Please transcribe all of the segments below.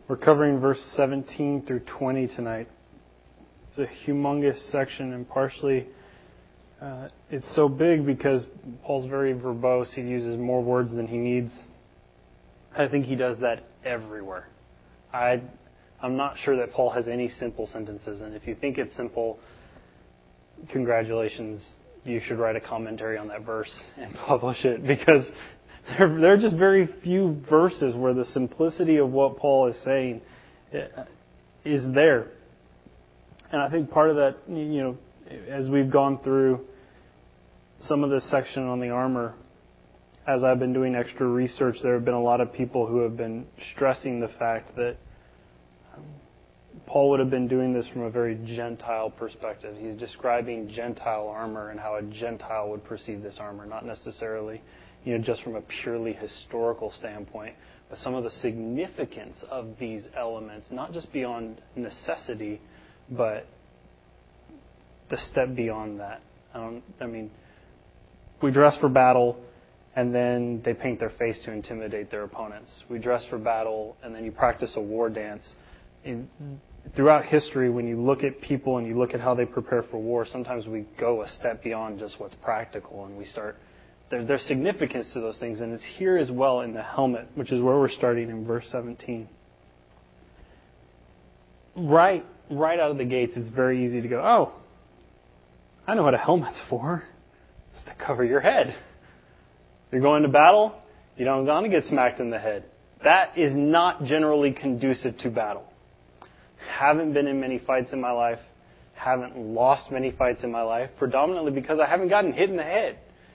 We're covering verse 17 through 20 tonight. It's a humongous section, and partially it's so big because Paul's very verbose. He uses more words than he needs. I think he does that everywhere. I'm not sure that Paul has any simple sentences, and if you think it's simple, congratulations. You should write a commentary on that verse and publish it, because there are just very few verses where the simplicity of what Paul is saying is there. And I think part of that, as we've gone through some of this section on the armor, as I've been doing extra research, there have been a lot of people who have been stressing the fact that Paul would have been doing this from a very Gentile perspective. He's describing Gentile armor and how a Gentile would perceive this armor, not necessarily just from a purely historical standpoint, but some of the significance of these elements, not just beyond necessity, but the step beyond that. We dress for battle, and then they paint their face to intimidate their opponents. We dress for battle, and then you practice a war dance. Throughout history, when you look at people and you look at how they prepare for war, sometimes we go a step beyond just what's practical, and we start... There's significance to those things, and it's here as well in the helmet, which is where we're starting in verse 17. Right out of the gates, it's very easy to go, oh, I know what a helmet's for. It's to cover your head. You're going to battle, you don't want to get smacked in the head. That is not generally conducive to battle. Haven't been in many fights in my life, haven't lost many fights in my life, predominantly because I haven't gotten hit in the head.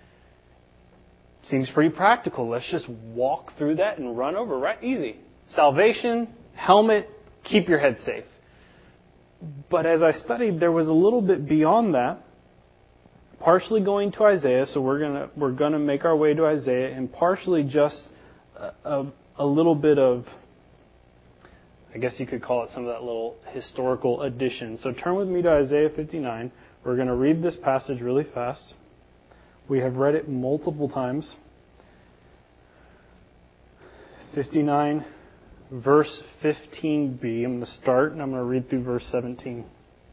Seems pretty practical. Let's just walk through that and run over, right? Easy. Salvation, helmet, keep your head safe. But as I studied, there was a little bit beyond that. Partially going to Isaiah, so we're gonna make our way to Isaiah, and partially just a little bit of, I guess you could call it some of that little historical addition. So turn with me to Isaiah 59. We're going to read this passage really fast. We have read it multiple times. 59, verse 15b. I'm going to start, and I'm going to read through verse 17.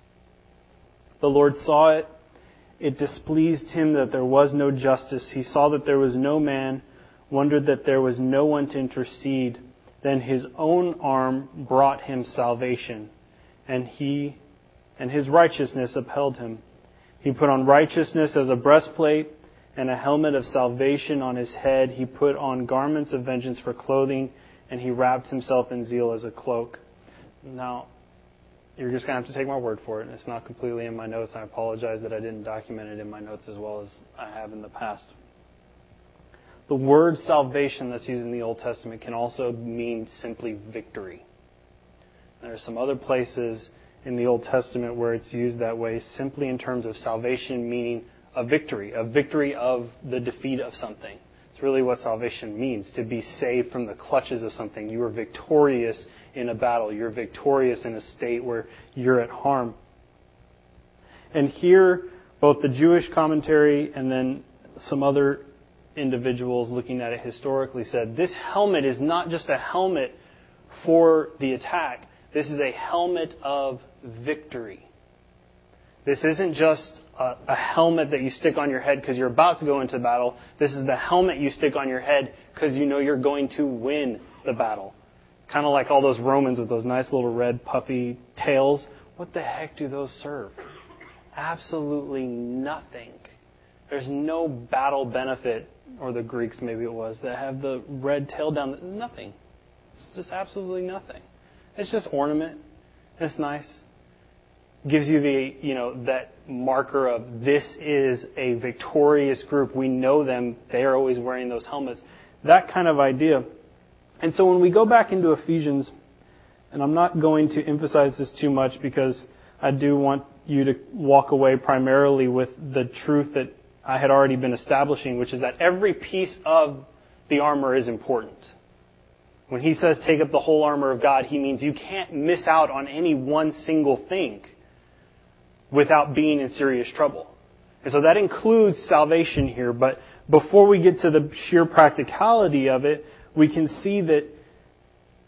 The Lord saw it. It displeased him that there was no justice. He saw that there was no man, wondered that there was no one to intercede. Then his own arm brought him salvation, and his righteousness upheld him. He put on righteousness as a breastplate, and a helmet of salvation on his head. He put on garments of vengeance for clothing, and he wrapped himself in zeal as a cloak. Now, you're just going to have to take my word for it. It's not completely in my notes. I apologize that I didn't document it in my notes as well as I have in the past. The word salvation that's used in the Old Testament can also mean simply victory. There are some other places in the Old Testament where it's used that way, simply in terms of salvation meaning a victory of the defeat of something. It's really what salvation means, to be saved from the clutches of something. You are victorious in a battle. You're victorious in a state where you're at harm. And here, both the Jewish commentary and then some other individuals looking at it historically said, this helmet is not just a helmet for the attack. This is a helmet of victory. This isn't just a helmet that you stick on your head because you're about to go into battle. This is the helmet you stick on your head because you know you're going to win the battle. Kind of like all those Romans with those nice little red puffy tails. What the heck do those serve? Absolutely nothing. There's no battle benefit, or the Greeks maybe it was, that have the red tail down. Nothing. It's just absolutely nothing. It's just ornament. It's nice. Gives you that marker of this is a victorious group. We know them. They are always wearing those helmets. That kind of idea. And so when we go back into Ephesians, and I'm not going to emphasize this too much because I do want you to walk away primarily with the truth that I had already been establishing, which is that every piece of the armor is important. When he says take up the whole armor of God, he means you can't miss out on any one single thing without being in serious trouble. And so that includes salvation here. But before we get to the sheer practicality of it, we can see that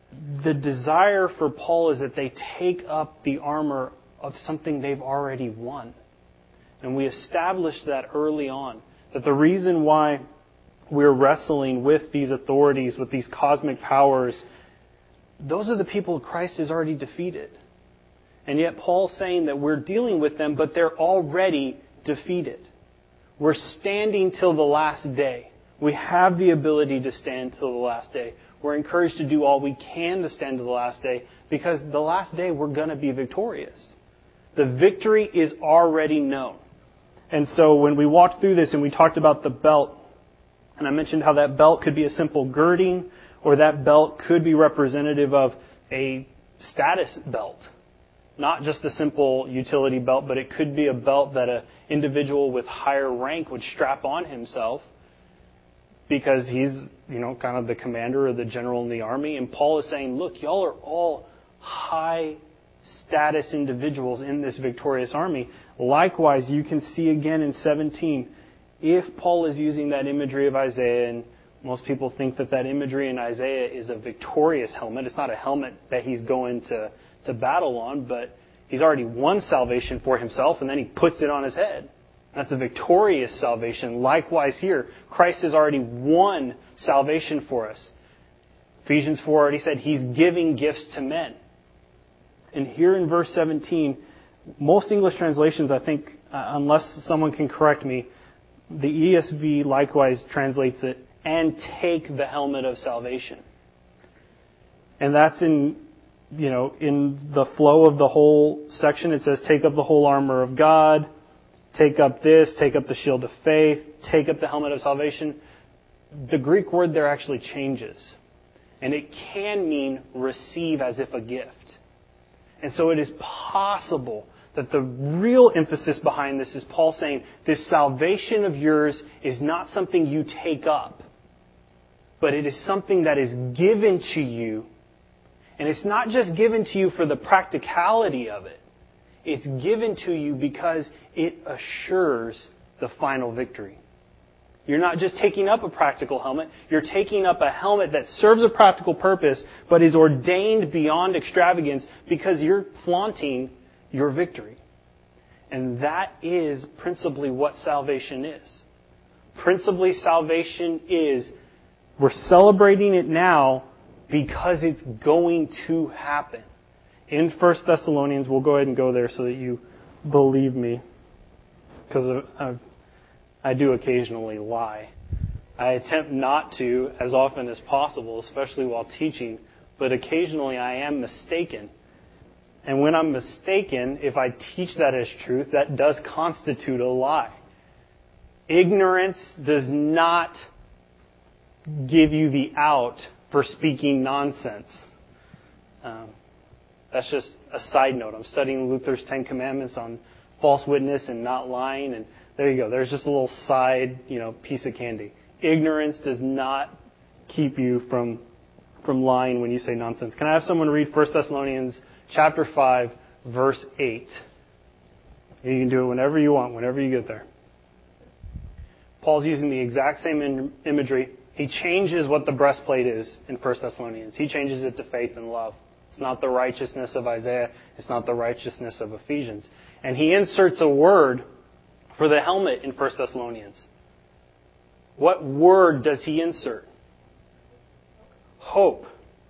the desire for Paul is that they take up the armor of something they've already won. And we established that early on, that the reason why we're wrestling with these authorities, with these cosmic powers, those are the people Christ has already defeated. And yet Paul's saying that we're dealing with them, but they're already defeated. We're standing till the last day. We have the ability to stand till the last day. We're encouraged to do all we can to stand to the last day, because the last day we're going to be victorious. The victory is already known. And so when we walked through this and we talked about the belt, and I mentioned how that belt could be a simple girding, or that belt could be representative of a status belt. Not just a simple utility belt, but it could be a belt that an individual with higher rank would strap on himself, because he's, kind of the commander or the general in the army. And Paul is saying, look, y'all are all high status individuals in this victorious army. Likewise, you can see again in 17, if Paul is using that imagery of Isaiah, and most people think that imagery in Isaiah is a victorious helmet. It's not a helmet that he's going to battle on, but he's already won salvation for himself, and then he puts it on his head. That's a victorious salvation. Likewise here, Christ has already won salvation for us. Ephesians 4 already said he's giving gifts to men. And here in verse 17, most English translations, I think, unless someone can correct me, the ESV likewise translates it, and take the helmet of salvation. And that's in the flow of the whole section. It says, take up the whole armor of God, take up this, take up the shield of faith, take up the helmet of salvation. The Greek word there actually changes. And it can mean receive as if a gift. And so it is possible that the real emphasis behind this is Paul saying, this salvation of yours is not something you take up, but it is something that is given to you. And it's not just given to you for the practicality of it. It's given to you because it assures the final victory. You're not just taking up a practical helmet. You're taking up a helmet that serves a practical purpose, but is ordained beyond extravagance because you're flaunting your victory. And that is principally what salvation is. Principally, salvation is, we're celebrating it now because it's going to happen. In 1 Thessalonians, we'll go ahead and go there so that you believe me, because I do occasionally lie. I attempt not to as often as possible, especially while teaching, but occasionally I am mistaken. And when I'm mistaken, if I teach that as truth, that does constitute a lie. Ignorance does not give you the out for speaking nonsense. That's just a side note. I'm studying Luther's 10 Commandments on false witness and not lying, and there you go. There's just a little side, piece of candy. Ignorance does not keep you from lying when you say nonsense. Can I have someone read 1 Thessalonians chapter 5, verse 8? You can do it whenever you want, whenever you get there. Paul's using the exact same imagery. He changes what the breastplate is in 1 Thessalonians. He changes it to faith and love. It's not the righteousness of Isaiah. It's not the righteousness of Ephesians. And he inserts a word for the helmet in 1 Thessalonians. What word does he insert? Hope.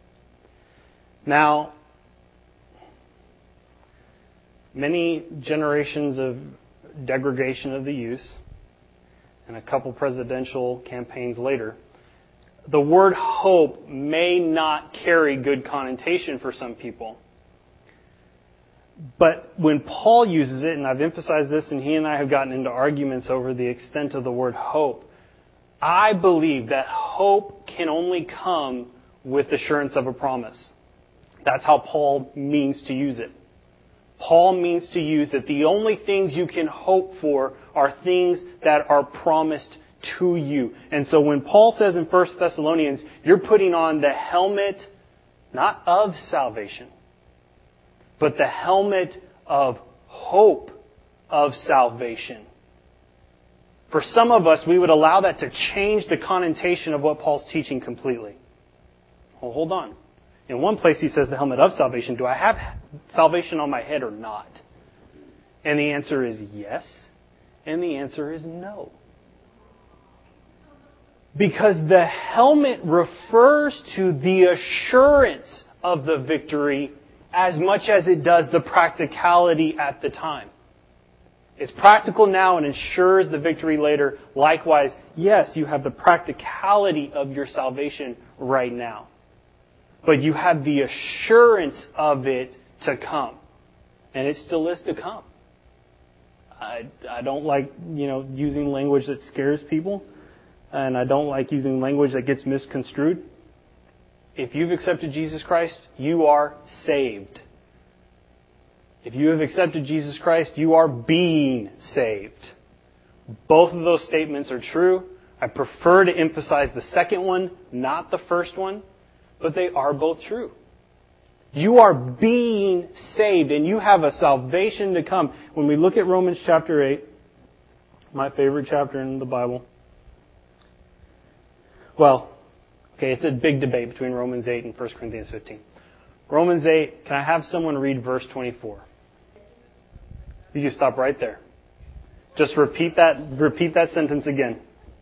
Now, many generations of degradation of the use, and a couple presidential campaigns later, the word hope may not carry good connotation for some people. But when Paul uses it, and I've emphasized this, and he and I have gotten into arguments over the extent of the word hope, I believe that hope can only come with assurance of a promise. That's how Paul means to use it. Paul means to use that the only things you can hope for are things that are promised to you. And so when Paul says in 1 Thessalonians, you're putting on the helmet, not of salvation, but the helmet of hope of salvation. For some of us, we would allow that to change the connotation of what Paul's teaching completely. Well, hold on. In one place he says the helmet of salvation. Do I have salvation on my head or not? And the answer is yes. And the answer is no. Because the helmet refers to the assurance of the victory as much as it does the practicality at the time. It's practical now and ensures the victory later. Likewise, yes, you have the practicality of your salvation right now. But you have the assurance of it to come. And it still is to come. I don't like, using language that scares people. And I don't like using language that gets misconstrued. If you've accepted Jesus Christ, you are saved. If you have accepted Jesus Christ, you are being saved. Both of those statements are true. I prefer to emphasize the second one, not the first one, but they are both true. You are being saved, and you have a salvation to come. When we look at Romans chapter 8, my favorite chapter in the Bible. Well, okay, it's a big debate between Romans 8 and 1 Corinthians 15. Romans 8, can I have someone read verse 24? You can stop right there. Just repeat that sentence again.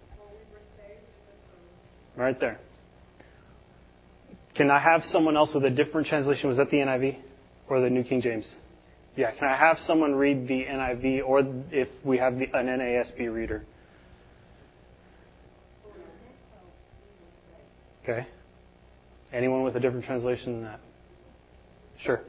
Right there. Can I have someone else with a different translation? Was that the NIV or the New King James? Yeah, can I have someone read the NIV or if we have an NASB reader? Okay. Anyone with a different translation than that? Sure.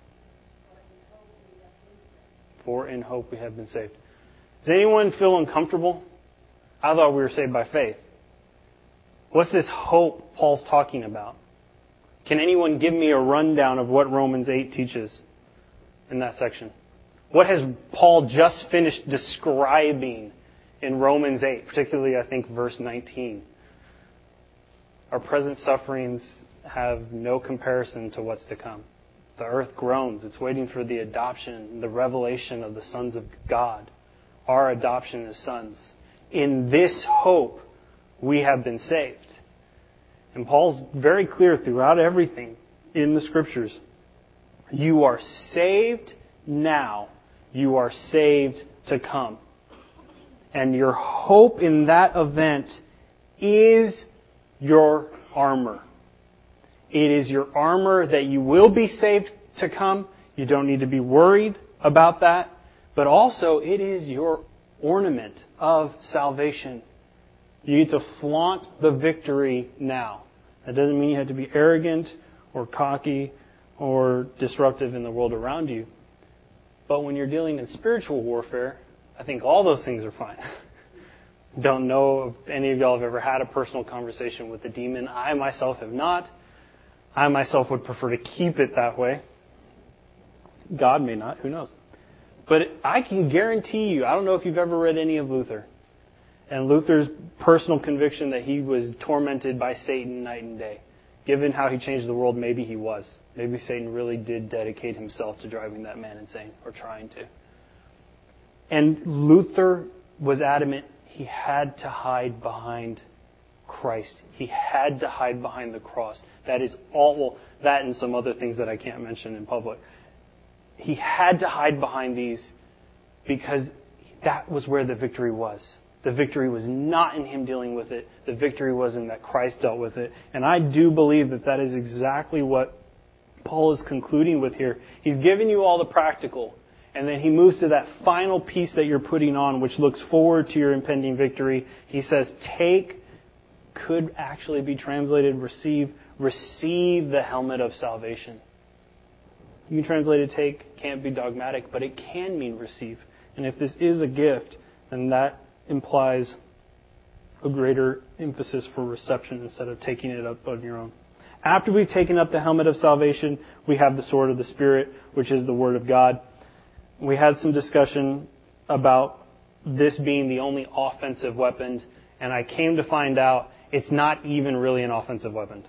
For in hope we have been saved. Does anyone feel uncomfortable? I thought we were saved by faith. What's this hope Paul's talking about? Can anyone give me a rundown of what Romans 8 teaches in that section? What has Paul just finished describing in Romans 8, particularly I think verse 19? Our present sufferings have no comparison to what's to come. The earth groans. It's waiting for the adoption, the revelation of the sons of God. Our adoption as sons. In this hope, we have been saved. And Paul's very clear throughout everything in the Scriptures. You are saved now. You are saved to come. And your hope in that event is your armor. It is your armor that you will be saved to come. You don't need to be worried about that. But also, it is your ornament of salvation. You need to flaunt the victory now. That doesn't mean you have to be arrogant or cocky or disruptive in the world around you. But when you're dealing in spiritual warfare, I think all those things are fine. Don't know if any of y'all have ever had a personal conversation with the demon. I myself have not. I myself would prefer to keep it that way. God may not. Who knows? But I can guarantee you, I don't know if you've ever read any of Luther. And Luther's personal conviction that he was tormented by Satan night and day. Given how he changed the world, maybe he was. Maybe Satan really did dedicate himself to driving that man insane, or trying to. And Luther was adamant he had to hide behind Christ. He had to hide behind the cross. That is all, well, that and some other things that I can't mention in public. He had to hide behind these because that was where the victory was. The victory was not in him dealing with it. The victory was in that Christ dealt with it. And I do believe that that is exactly what Paul is concluding with here. He's given you all the practical. And then he moves to that final piece that you're putting on, which looks forward to your impending victory. He says, take, could actually be translated receive the helmet of salvation. You can translate it take, can't be dogmatic, but it can mean receive. And if this is a gift, then that implies a greater emphasis for reception instead of taking it up on your own. After we've taken up the helmet of salvation, we have the sword of the Spirit, which is the Word of God. We had some discussion about this being the only offensive weapon, and I came to find out it's not even really an offensive weapon.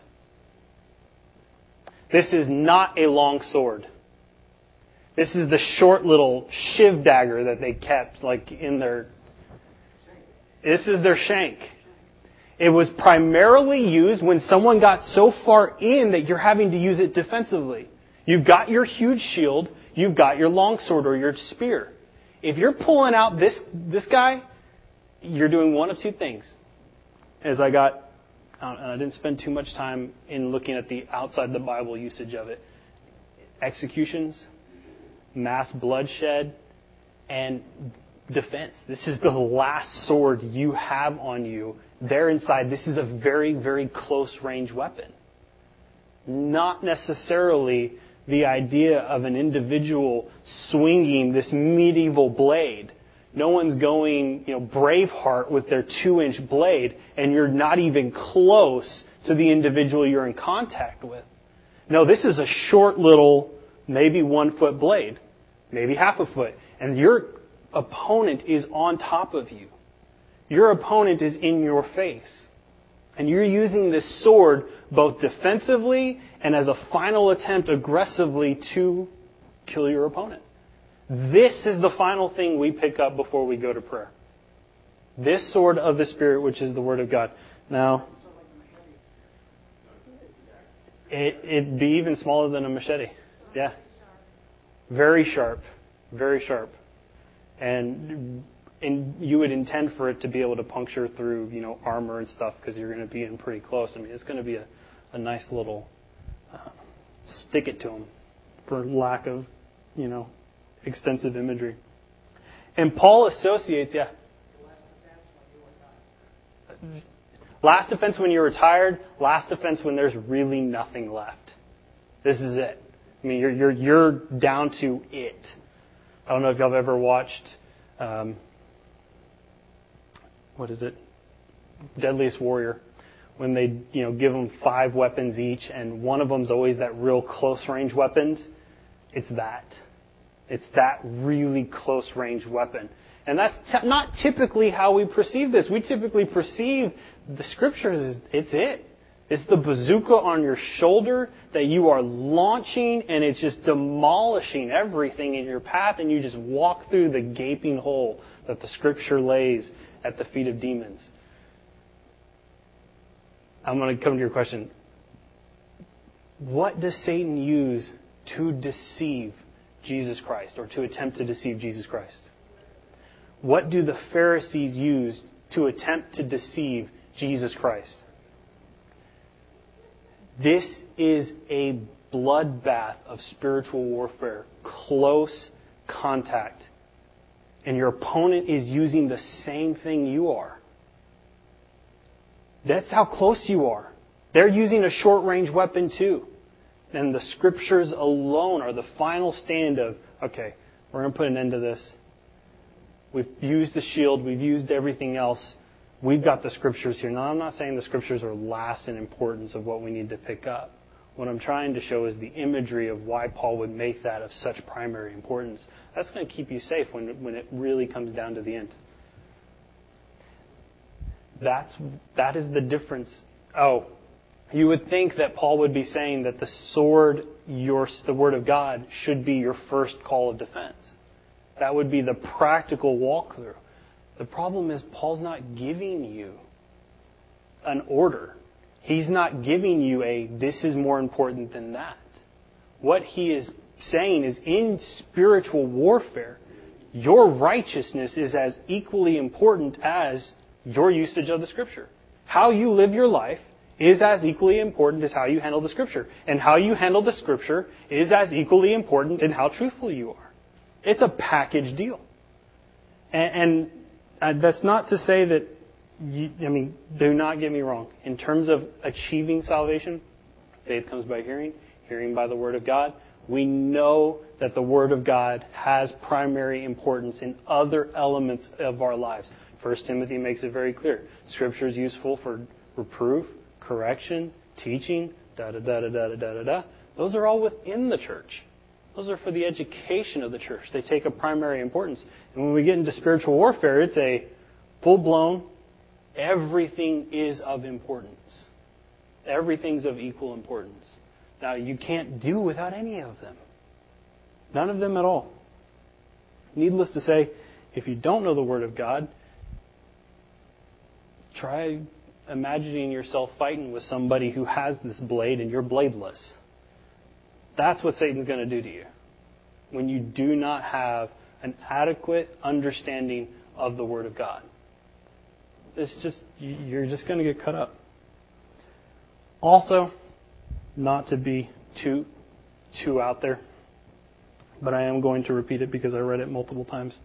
This is not a long sword. This is the short little shiv dagger that they kept in their... This is their shank. It was primarily used when someone got so far in that you're having to use it defensively. You've got your huge shield, you've got your longsword or your spear. If you're pulling out this guy, you're doing one of two things. And I didn't spend too much time in looking at the outside the Bible usage of it. Executions, mass bloodshed, and defense. This is the last sword you have on you. There inside, this is a very, very close range weapon. Not necessarily the idea of an individual swinging this medieval blade. No one's going, Braveheart with their 2-inch blade, and you're not even close to the individual you're in contact with. No, this is a short little, maybe 1-foot blade, maybe half a foot, and your opponent is on top of you. Your opponent is in your face. And you're using this sword both defensively and as a final attempt aggressively to kill your opponent. This is the final thing we pick up before we go to prayer. This sword of the Spirit, which is the Word of God. Now, it'd be even smaller than a machete. Yeah. Very sharp. Very sharp. And you would intend for it to be able to puncture through, armor and stuff because you're going to be in pretty close. I mean, it's going to be a nice little stick it to them for lack of, extensive imagery. And Paul associates, last defense when you're tired, last defense when there's really nothing left. This is it. I mean, you're down to it. I don't know if y'all have ever watched, what is it? Deadliest Warrior. When they, give them 5 weapons each, and one of them's always that real close range weapons. It's that. It's that really close range weapon. And that's not typically how we perceive this. We typically perceive the Scriptures as it's it. It's the bazooka on your shoulder that you are launching, and it's just demolishing everything in your path, and you just walk through the gaping hole that the Scripture lays at the feet of demons. I'm going to come to your question. What does Satan use to deceive Jesus Christ, or to attempt to deceive Jesus Christ? What do the Pharisees use to attempt to deceive Jesus Christ? This is a bloodbath of spiritual warfare, close contact. And your opponent is using the same thing you are. That's how close you are. They're using a short-range weapon too. And the Scriptures alone are the final stand of, okay, we're going to put an end to this. We've used the shield. We've used everything else. We've got the Scriptures here. Now, I'm not saying the Scriptures are last in importance of what we need to pick up. What I'm trying to show is the imagery of why Paul would make that of such primary importance. That's going to keep you safe when it really comes down to the end. That is the difference. Oh, you would think that Paul would be saying that the sword, the Word of God, should be your first call of defense. That would be the practical walkthrough. The problem is Paul's not giving you an order. He's not giving you this is more important than that. What he is saying is in spiritual warfare, your righteousness is as equally important as your usage of the Scripture. How you live your life is as equally important as how you handle the Scripture. And how you handle the Scripture is as equally important in how truthful you are. It's a package deal. And that's not to say that, do not get me wrong. In terms of achieving salvation, faith comes by hearing, hearing by the Word of God. We know that the Word of God has primary importance in other elements of our lives. 1 Timothy makes it very clear. Scripture is useful for reproof, correction, teaching, da-da-da-da-da-da-da-da. Those are all within the church. Those are for the education of the church. They take a primary importance. And when we get into spiritual warfare, it's a full-blown, everything is of importance. Everything's of equal importance. Now, you can't do without any of them. None of them at all. Needless to say, if you don't know the Word of God, try imagining yourself fighting with somebody who has this blade and you're bladeless. That's what Satan's going to do to you when you do not have an adequate understanding of the Word of God. You're just going to get cut up. Also, not to be too out there, but I am going to repeat it because I read it multiple times.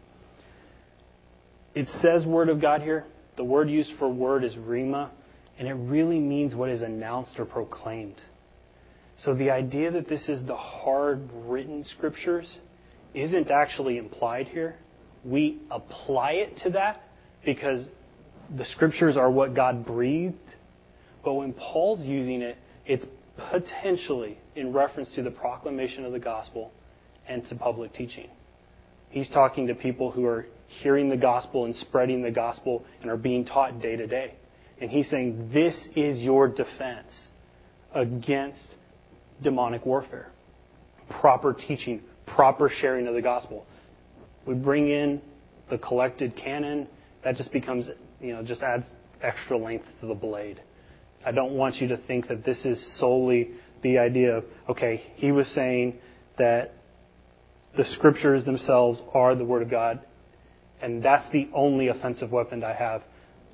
It says Word of God here. The word used for word is rhema, and it really means what is announced or proclaimed. So the idea that this is the hard written scriptures isn't actually implied here. We apply it to that because the scriptures are what God breathed. But when Paul's using it, it's potentially in reference to the proclamation of the gospel and to public teaching. He's talking to people who are hearing the gospel and spreading the gospel and are being taught day to day. And he's saying, this is your defense against demonic warfare. Proper teaching, proper sharing of the gospel. We bring in the collected canon, that just becomes, just adds extra length to the blade. I don't want you to think that this is solely the idea of, okay, he was saying that the scriptures themselves are the Word of God, and that's the only offensive weapon I have.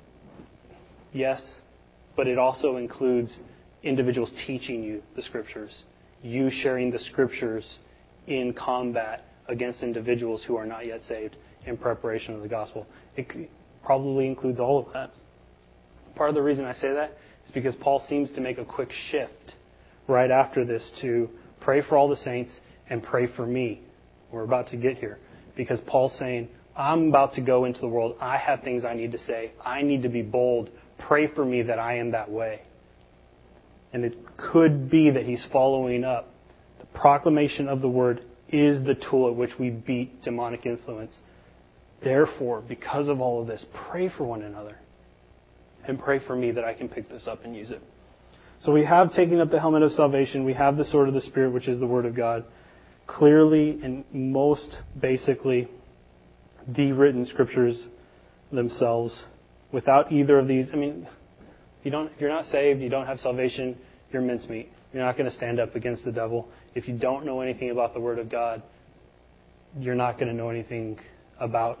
Yes, but it also includes individuals teaching you the scriptures, you sharing the scriptures in combat against individuals who are not yet saved in preparation of the gospel. It probably includes all of that. Part of the reason I say that is because Paul seems to make a quick shift right after this to pray for all the saints and pray for me. We're about to get here. Because Paul's saying, I'm about to go into the world. I have things I need to say. I need to be bold. Pray for me that I am that way. And it could be that he's following up. The proclamation of the word is the tool at which we beat demonic influence. Therefore, because of all of this, pray for one another. And pray for me that I can pick this up and use it. So we have taken up the helmet of salvation. We have the sword of the Spirit, which is the Word of God. Clearly and most basically, the written scriptures themselves. Without either of these, if you're not saved, you don't have salvation, you're mincemeat. You're not going to stand up against the devil. If you don't know anything about the Word of God, you're not going to know anything about.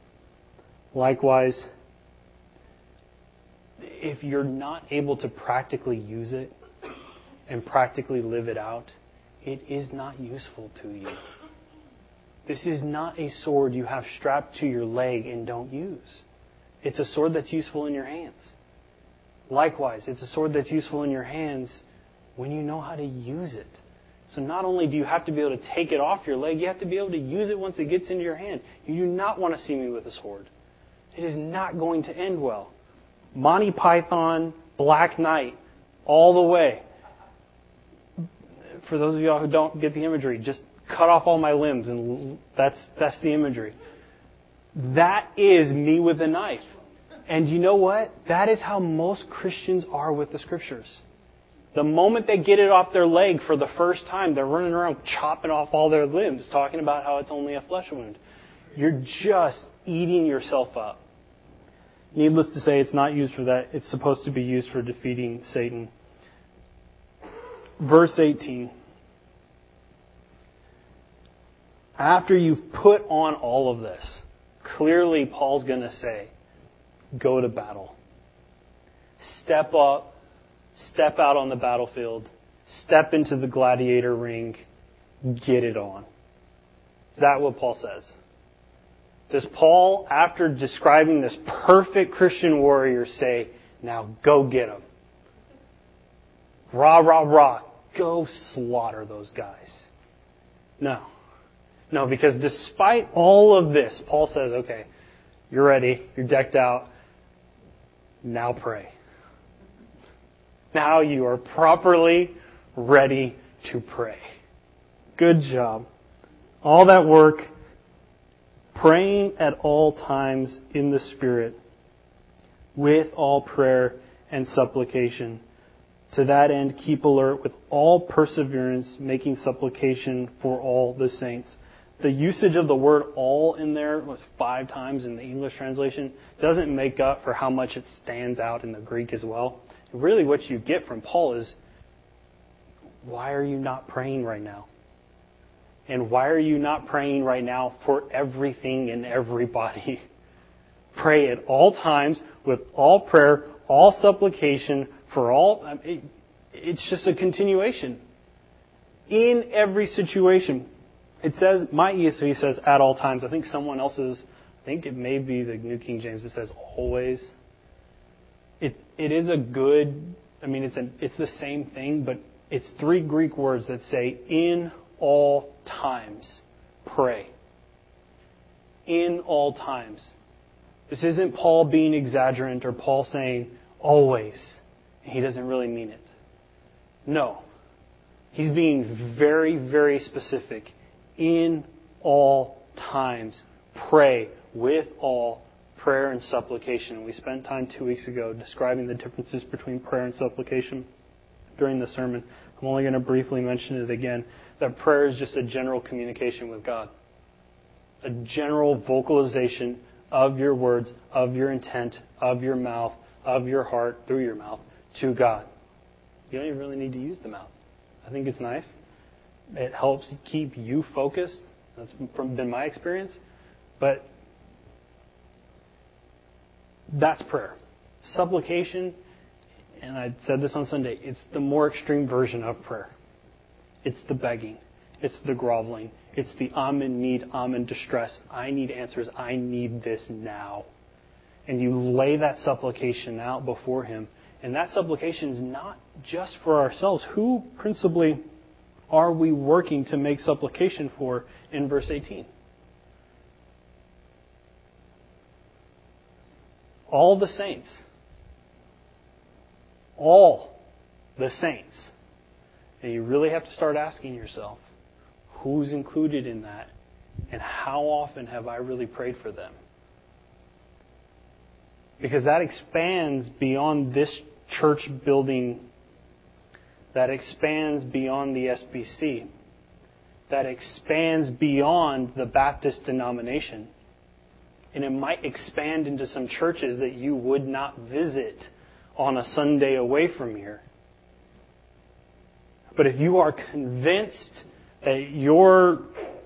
Likewise, if you're not able to practically use it and practically live it out, it is not useful to you. This is not a sword you have strapped to your leg and don't use. It's a sword that's useful in your hands. Likewise, it's a sword that's useful in your hands when you know how to use it. So not only do you have to be able to take it off your leg, you have to be able to use it once it gets into your hand. You do not want to see me with a sword. It is not going to end well. Monty Python, Black Knight, all the way. For those of y'all who don't get the imagery, just cut off all my limbs, and that's the imagery. That is me with a knife. And you know what? That is how most Christians are with the Scriptures. The moment they get it off their leg for the first time, they're running around chopping off all their limbs, talking about how it's only a flesh wound. You're just eating yourself up. Needless to say, it's not used for that. It's supposed to be used for defeating Satan. Verse 18. After you've put on all of this, clearly Paul's going to say, go to battle. Step up, step out on the battlefield, step into the gladiator ring, get it on. Is that what Paul says? Does Paul, after describing this perfect Christian warrior, say, now go get him? Rah, rah, rah. Go slaughter those guys. No. No, because despite all of this, Paul says, okay, you're ready, you're decked out, now pray. Now you are properly ready to pray. Good job. All that work, praying at all times in the Spirit, with all prayer and supplication. To that end, keep alert with all perseverance, making supplication for all the saints. the usage of the word all in there was 5 times in the English translation doesn't make up for how much it stands out in the Greek as well. Really what you get from Paul is, why are you not praying right now? And why are you not praying right now for everything and everybody? Pray at all times with all prayer, all supplication, for all. It's just a continuation. In every situation. It says, my ESV says at all times. I think someone else's, I think it may be the New King James, it says always. It is a good, it's the same thing, but it's 3 Greek words that say in all times pray. In all times. This isn't Paul being exaggerant or Paul saying always. He doesn't really mean it. No. He's being very, very specific. In all times pray with all prayer and supplication. We spent time 2 weeks ago describing the differences between prayer and supplication during the sermon. I'm only going to briefly mention it again. That prayer is just a general communication with God. A general vocalization of your words, of your intent, of your mouth, of your heart, through your mouth, to God. You don't even really need to use the mouth. I think it's nice. It helps keep you focused. That's been my experience. But that's prayer. Supplication, and I said this on Sunday, it's the more extreme version of prayer. It's the begging. It's the groveling. It's the I'm in need, I'm in distress. I need answers. I need this now. And you lay that supplication out before Him. And that supplication is not just for ourselves. Who principally are we working to make supplication for in verse 18? All the saints. All the saints. And you really have to start asking yourself, who's included in that? And how often have I really prayed for them? Because that expands beyond this church building. That expands beyond the SBC. That expands beyond the Baptist denomination. And it might expand into some churches that you would not visit on a Sunday away from here. But if you are convinced that your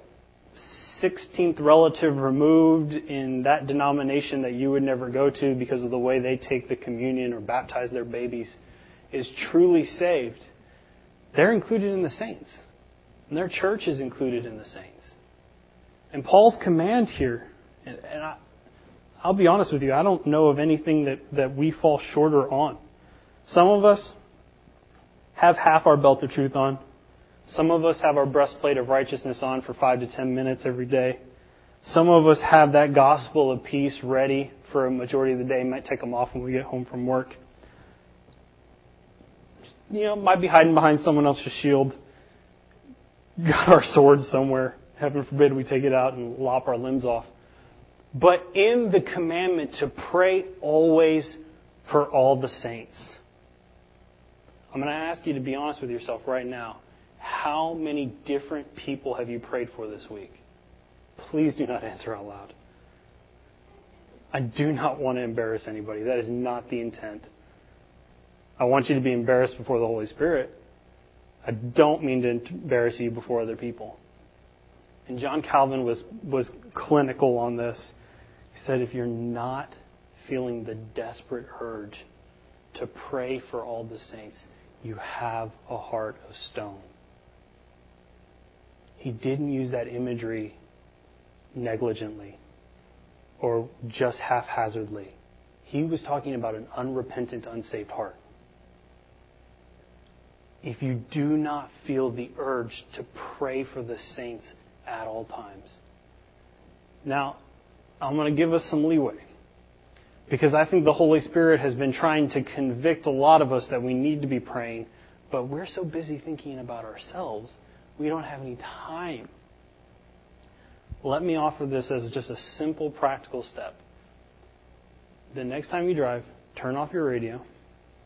16th relative removed in that denomination that you would never go to because of the way they take the communion or baptize their babies is truly saved, they're included in the saints. And their church is included in the saints. And Paul's command here, and I'll be honest with you, I don't know of anything that we fall shorter on. Some of us have half our belt of truth on. Some of us have our breastplate of righteousness on for 5 to 10 minutes every day. Some of us have that gospel of peace ready for a majority of the day. Might take them off when we get home from work. Might be hiding behind someone else's shield. Got our swords somewhere. Heaven forbid we take it out and lop our limbs off. But in the commandment to pray always for all the saints, I'm going to ask you to be honest with yourself right now. How many different people have you prayed for this week? Please do not answer out loud. I do not want to embarrass anybody. That is not the intent. I want you to be embarrassed before the Holy Spirit. I don't mean to embarrass you before other people. And John Calvin was clinical on this. He said, if you're not feeling the desperate urge to pray for all the saints, you have a heart of stone. He didn't use that imagery negligently or just haphazardly. He was talking about an unrepentant, unsaved heart. If you do not feel the urge to pray for the saints at all times. Now, I'm going to give us some leeway. Because I think the Holy Spirit has been trying to convict a lot of us that we need to be praying, but we're so busy thinking about ourselves, we don't have any time. Let me offer this as just a simple, practical step. The next time you drive, turn off your radio.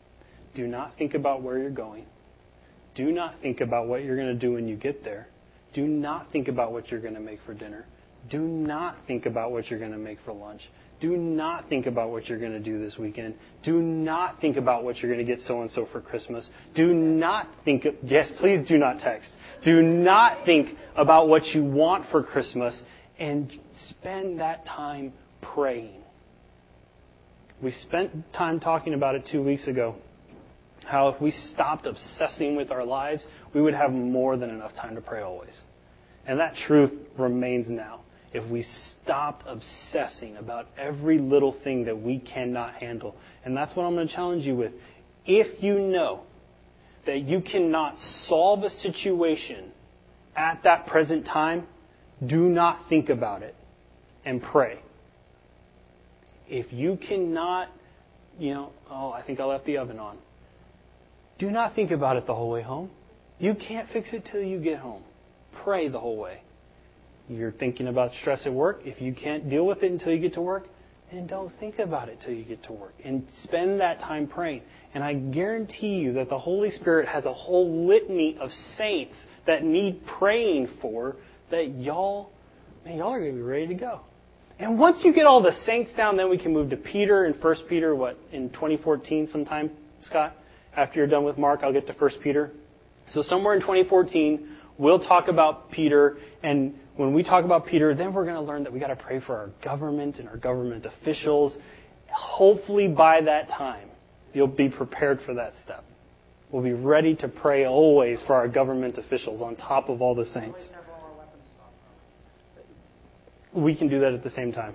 Do not think about where you're going. Do not think about what you're going to do when you get there. Do not think about what you're going to make for dinner. Do not think about what you're going to make for lunch. Do not think about what you're going to do this weekend. Do not think about what you're going to get so-and-so for Christmas. Do not think, yes, please do not text. Do not think about what you want for Christmas, and spend that time praying. We spent time talking about it 2 weeks ago. How if we stopped obsessing with our lives, we would have more than enough time to pray always. And that truth remains now. If we stopped obsessing about every little thing that we cannot handle. And that's what I'm going to challenge you with. If you know that you cannot solve a situation at that present time, do not think about it and pray. If you cannot, I think I left the oven on. Do not think about it the whole way home. You can't fix it till you get home. Pray the whole way. You're thinking about stress at work. If you can't deal with it until you get to work, then don't think about it till you get to work. And spend that time praying. And I guarantee you that the Holy Spirit has a whole litany of saints that need praying for, that y'all are going to be ready to go. And once you get all the saints down, then we can move to Peter and 1 Peter, in 2014 sometime, Scott? After you're done with Mark, I'll get to 1 Peter. So somewhere in 2014, we'll talk about Peter, and when we talk about Peter, then we're going to learn that we got to pray for our government and our government officials. Hopefully by that time, you'll be prepared for that step. We'll be ready to pray always for our government officials on top of all the saints. We can do that at the same time.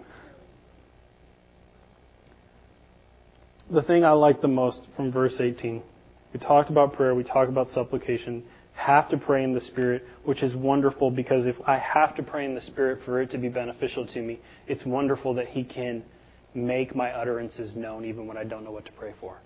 The thing I like the most from verse 18, we talked about prayer, we talked about supplication, have to pray in the Spirit, which is wonderful because if I have to pray in the Spirit for it to be beneficial to me, it's wonderful that He can make my utterances known even when I don't know what to pray for.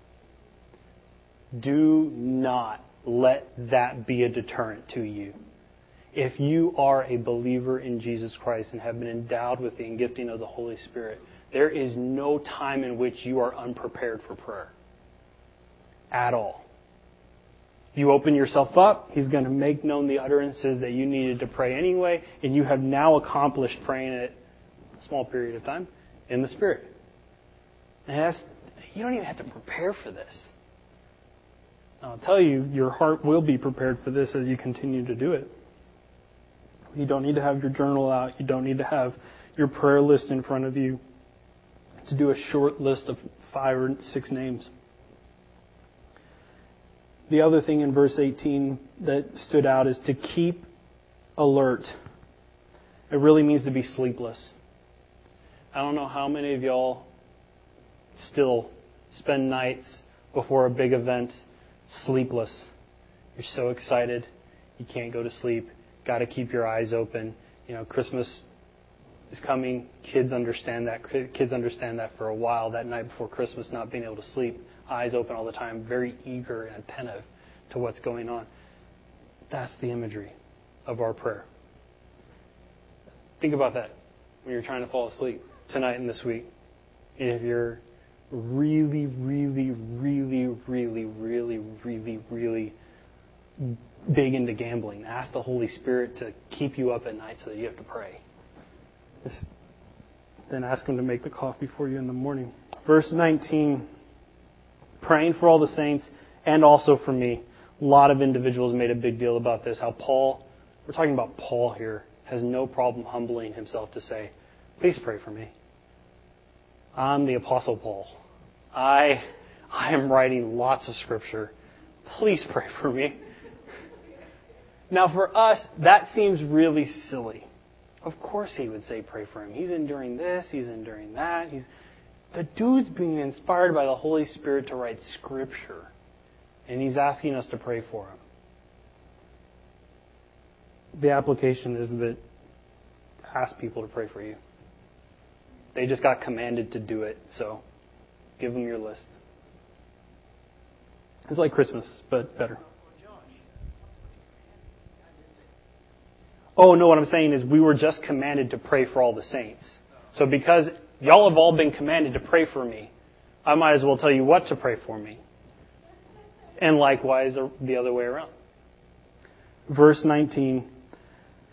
Do not let that be a deterrent to you. If you are a believer in Jesus Christ and have been endowed with the gifting of the Holy Spirit, there is no time in which you are unprepared for prayer. At all. You open yourself up, He's going to make known the utterances that you needed to pray anyway, and you have now accomplished praying it a small period of time in the Spirit. And you don't even have to prepare for this. I'll tell you, your heart will be prepared for this as you continue to do it. You don't need to have your journal out. You don't need to have your prayer list in front of you to do a short list of 5 or 6 names. The other thing in verse 18 that stood out is to keep alert. It really means to be sleepless. I don't know how many of y'all still spend nights before a big event sleepless. You're so excited, you can't go to sleep. Got to keep your eyes open. Christmas is coming. Kids understand that. Kids understand that for a while. That night before Christmas, not being able to sleep, eyes open all the time, very eager and attentive to what's going on. That's the imagery of our prayer. Think about that when you're trying to fall asleep tonight and this week. If you're really, really, really, really, really, really, really big into gambling, ask the Holy Spirit to keep you up at night so that you have to pray. Then ask Him to make the coffee for you in the morning. Verse 19, praying for all the saints and also for me. A lot of individuals made a big deal about this. How Paul, we're talking about Paul here, has no problem humbling himself to say, please pray for me. I'm the Apostle Paul. I am writing lots of Scripture. Please pray for me. Now for us, that seems really silly. Of course he would say pray for him. He's enduring this, he's enduring that. The dude's being inspired by the Holy Spirit to write Scripture. And he's asking us to pray for him. The application is that ask people to pray for you. They just got commanded to do it, so give them your list. It's like Christmas, but better. Oh, no, what I'm saying is we were just commanded to pray for all the saints. So because y'all have all been commanded to pray for me, I might as well tell you what to pray for me. And likewise, the other way around. Verse 19,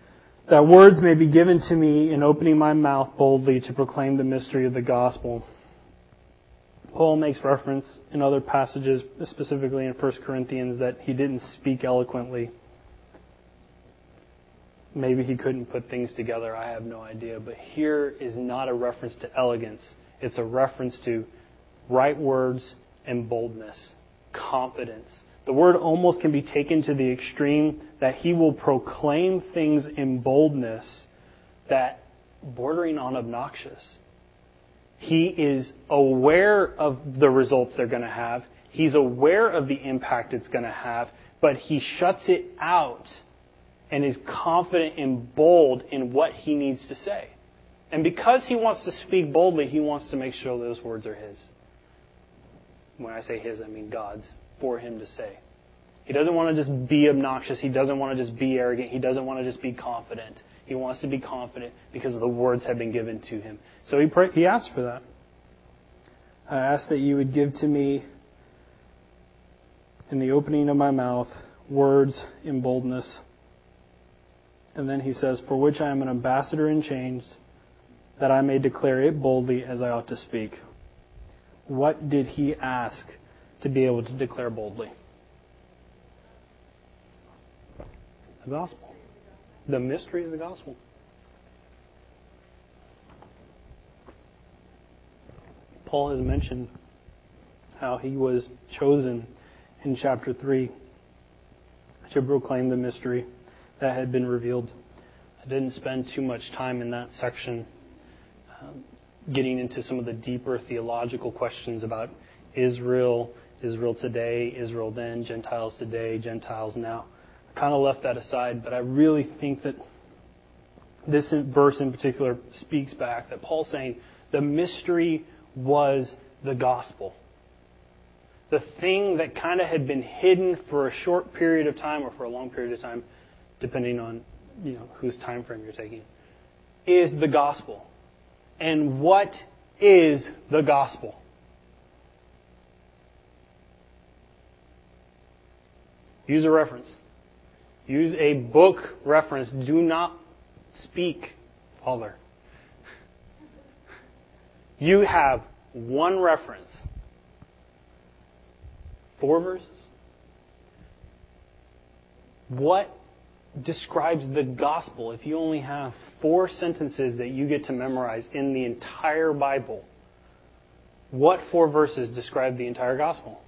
that words may be given to me in opening my mouth boldly to proclaim the mystery of the gospel. Paul makes reference in other passages, specifically in 1 Corinthians, that he didn't speak eloquently. Maybe he couldn't put things together, I have no idea. But here is not a reference to elegance. It's a reference to right words and boldness, confidence. The word almost can be taken to the extreme that he will proclaim things in boldness that bordering on obnoxious. He is aware of the results they're going to have. He's aware of the impact it's going to have, but he shuts it out and is confident and bold in what he needs to say. And because he wants to speak boldly, he wants to make sure those words are his. When I say his, I mean God's, for him to say. He doesn't want to just be obnoxious. He doesn't want to just be arrogant. He doesn't want to just be confident. He wants to be confident because the words have been given to him. So he asked for that. I ask that you would give to me, in the opening of my mouth, words in boldness. And then he says, for which I am an ambassador in chains, that I may declare it boldly as I ought to speak. What did he ask to be able to declare boldly? The gospel. The mystery of the gospel. Paul has mentioned how he was chosen in chapter 3 to proclaim the mystery that had been revealed. I didn't spend too much time in that section getting into some of the deeper theological questions about Israel, Israel today, Israel then, Gentiles today, Gentiles now. I kind of left that aside, but I really think that this verse in particular speaks back, that Paul's saying the mystery was the gospel. The thing that kind of had been hidden for a short period of time or for a long period of time, depending on whose time frame you're taking, is the gospel. And what is the gospel? Use a reference. Use a book reference. Do not speak other. You have one reference. 4 verses. What describes the gospel if you only have 4 sentences that you get to memorize in the entire Bible? What 4 verses describe the entire gospel?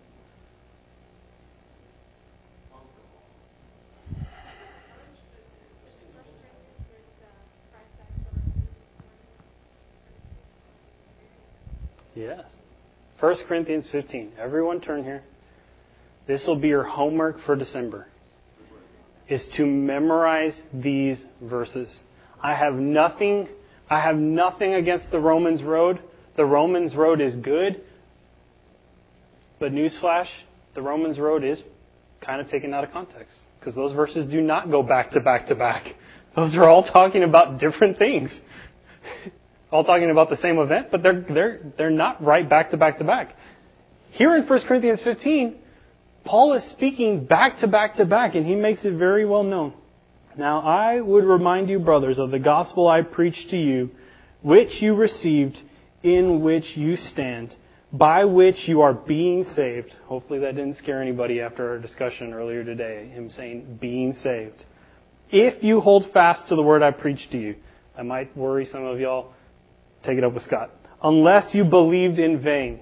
Yes. 1 Corinthians 15. Everyone turn here. This will be your homework for December. Is to memorize these verses. I have nothing against the Romans road. The Romans road is good. But newsflash, the Romans road is kind of taken out of context. Because those verses do not go back to back to back. Those are all talking about different things. All talking about the same event, but they're not right back to back to back. Here in 1 Corinthians 15, Paul is speaking back to back to back, and he makes it very well known. Now I would remind you, brothers, of the gospel I preached to you, which you received, in which you stand, by which you are being saved. Hopefully that didn't scare anybody after our discussion earlier today, him saying being saved. If you hold fast to the word I preached to you. I might worry some of y'all. Take it up with Scott. Unless you believed in vain.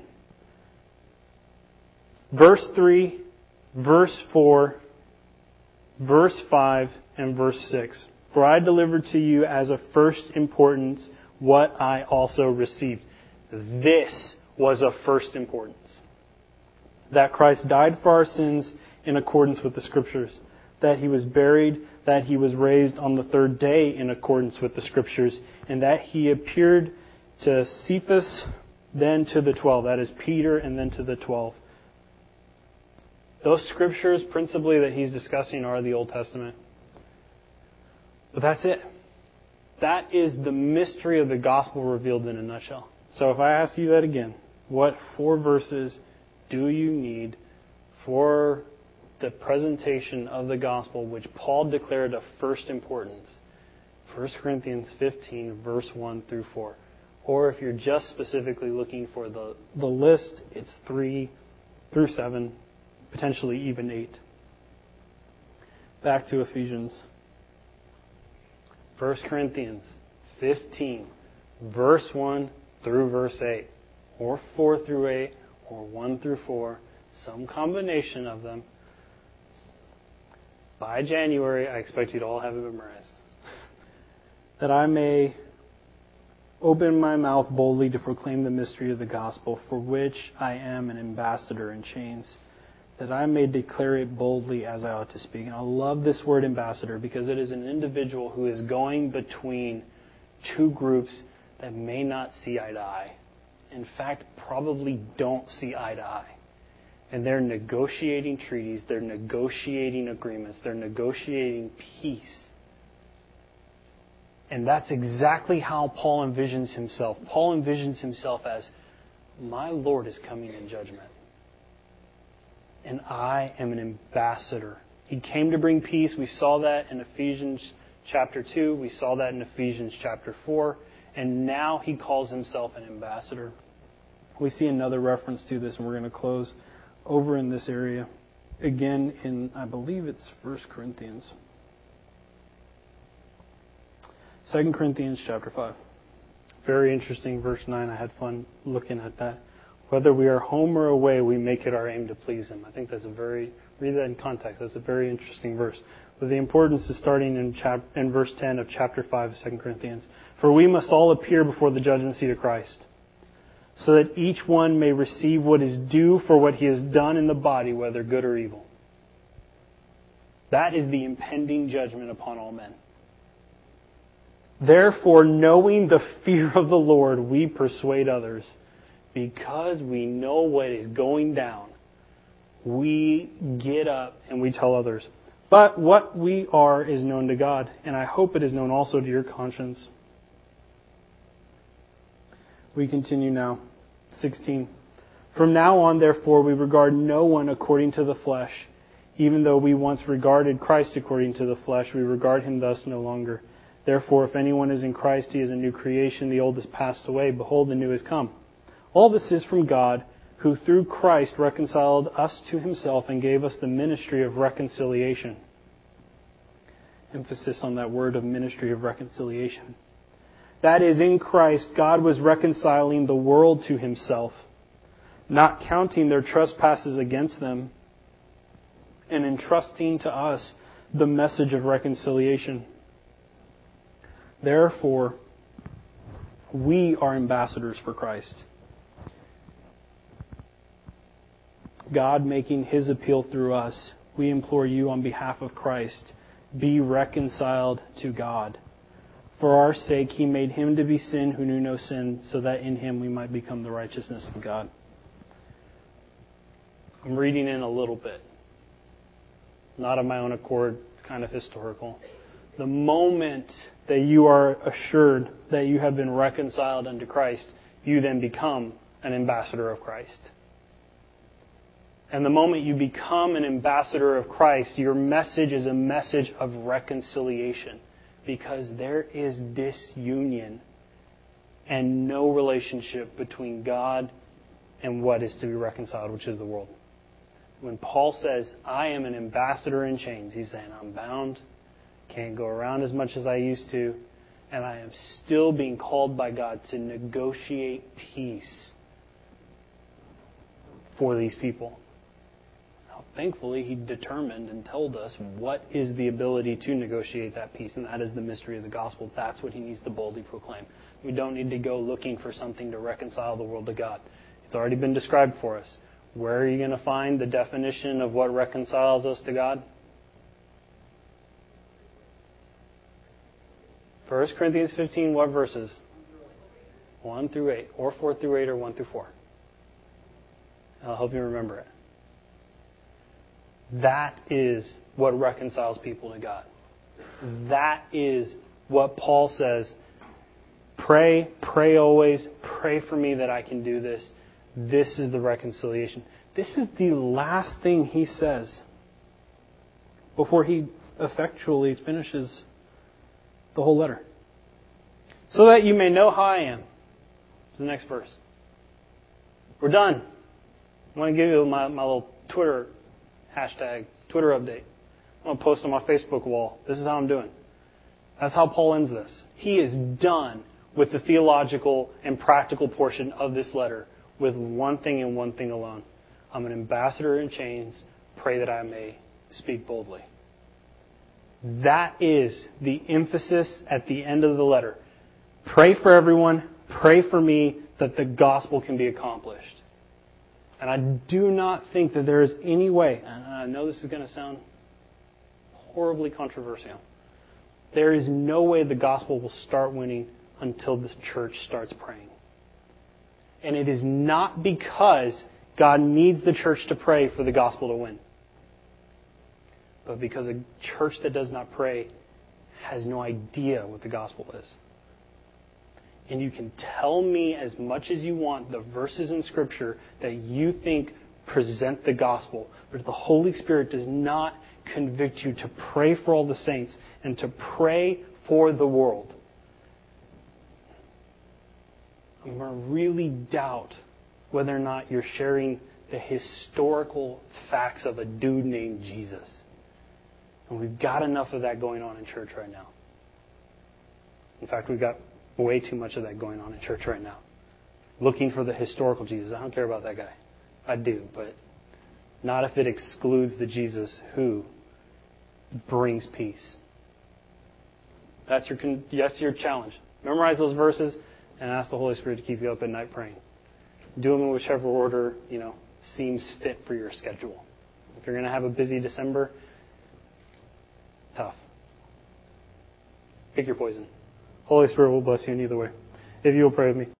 Verse 3, verse 4, verse 5, and verse 6. For I delivered to you as of first importance what I also received. This was of first importance. That Christ died for our sins in accordance with the Scriptures. That He was buried, that He was raised on the 3rd day in accordance with the Scriptures, and that He appeared to Cephas, then to the 12. That is Peter, and then to the 12. Those Scriptures, principally, that he's discussing are the Old Testament. But that's it. That is the mystery of the gospel revealed in a nutshell. So if I ask you that again, what 4 verses do you need for the presentation of the gospel which Paul declared of first importance? 1 Corinthians 15, verse 1 through 4. Or if you're just specifically looking for the list, it's 3 through 7, potentially even 8. Back to Ephesians. 1 Corinthians 15, verse 1 through verse 8. Or 4 through 8, or 1 through 4. Some combination of them. By January, I expect you to all have it memorized. That I may open my mouth boldly to proclaim the mystery of the gospel, for which I am an ambassador in chains, that I may declare it boldly as I ought to speak. And I love this word ambassador because it is an individual who is going between two groups that may not see eye to eye. In fact, probably don't see eye to eye. And they're negotiating treaties, they're negotiating agreements, they're negotiating peace. And that's exactly how Paul envisions himself. Paul envisions himself as, my Lord is coming in judgment. And I am an ambassador. He came to bring peace. We saw that in Ephesians chapter 2. We saw that in Ephesians chapter 4. And now he calls himself an ambassador. We see another reference to this, and we're going to close over in this area. Again, in, I believe it's 1 Corinthians. 2 Corinthians chapter 5. Very interesting, verse 9. I had fun looking at that. Whether we are home or away, we make it our aim to please Him. I think that's read that in context. That's a very interesting verse. But the importance is starting in verse 10 of chapter 5 of 2 Corinthians. For we must all appear before the judgment seat of Christ, so that each one may receive what is due for what he has done in the body, whether good or evil. That is the impending judgment upon all men. Therefore, knowing the fear of the Lord, we persuade others. Because we know what is going down, we get up and we tell others. But what we are is known to God, and I hope it is known also to your conscience. We continue now. 16. From now on, therefore, we regard no one according to the flesh. Even though we once regarded Christ according to the flesh, we regard Him thus no longer. Therefore, if anyone is in Christ, he is a new creation. The old has passed away. Behold, the new has come. All this is from God, who through Christ reconciled us to Himself and gave us the ministry of reconciliation. Emphasis on that word of ministry of reconciliation. That is, in Christ, God was reconciling the world to Himself, not counting their trespasses against them, and entrusting to us the message of reconciliation. Therefore, we are ambassadors for Christ. God making His appeal through us, we implore you on behalf of Christ, be reconciled to God. For our sake, He made Him to be sin who knew no sin, so that in Him we might become the righteousness of God. I'm reading in a little bit. Not of my own accord. It's kind of historical. The moment that you are assured that you have been reconciled unto Christ, you then become an ambassador of Christ. And the moment you become an ambassador of Christ, your message is a message of reconciliation. Because there is disunion and no relationship between God and what is to be reconciled, which is the world. When Paul says, I am an ambassador in chains, he's saying, I'm bound, can't go around as much as I used to, and I am still being called by God to negotiate peace for these people. Now, thankfully, He determined and told us what is the ability to negotiate that peace, and that is the mystery of the gospel. That's what He needs to boldly proclaim. We don't need to go looking for something to reconcile the world to God. It's already been described for us. Where are you going to find the definition of what reconciles us to God? 1 Corinthians 15, what verses? 1 through 8. Or 4 through 8 or 1 through 4. I'll help you remember it. That is what reconciles people to God. That is what Paul says. Pray always. Pray for me that I can do this. This is the reconciliation. This is the last thing he says before he effectually finishes the whole letter. So that you may know how I am. It's the next verse. We're done. I want to give you my little Twitter hashtag, Twitter update. I'm going to post on my Facebook wall. This is how I'm doing. That's how Paul ends this. He is done with the theological and practical portion of this letter with one thing and one thing alone. I'm an ambassador in chains. Pray that I may speak boldly. That is the emphasis at the end of the letter. Pray for everyone. Pray for me that the gospel can be accomplished. And I do not think that there is any way, and I know this is going to sound horribly controversial, there is no way the gospel will start winning until the church starts praying. And it is not because God needs the church to pray for the gospel to win, but because a church that does not pray has no idea what the gospel is. And you can tell me as much as you want the verses in Scripture that you think present the gospel, but if the Holy Spirit does not convict you to pray for all the saints and to pray for the world, I'm going to really doubt whether or not you're sharing the historical facts of a dude named Jesus. And we've got enough of that going on in church right now. In fact, we've got way too much of that going on in church right now. Looking for the historical Jesus. I don't care about that guy. I do, but not if it excludes the Jesus who brings peace. That's your challenge. Memorize those verses and ask the Holy Spirit to keep you up at night praying. Do them in whichever order, seems fit for your schedule. If you're going to have a busy December, tough. Pick your poison. Holy Spirit will bless you in either way. If you will pray with me.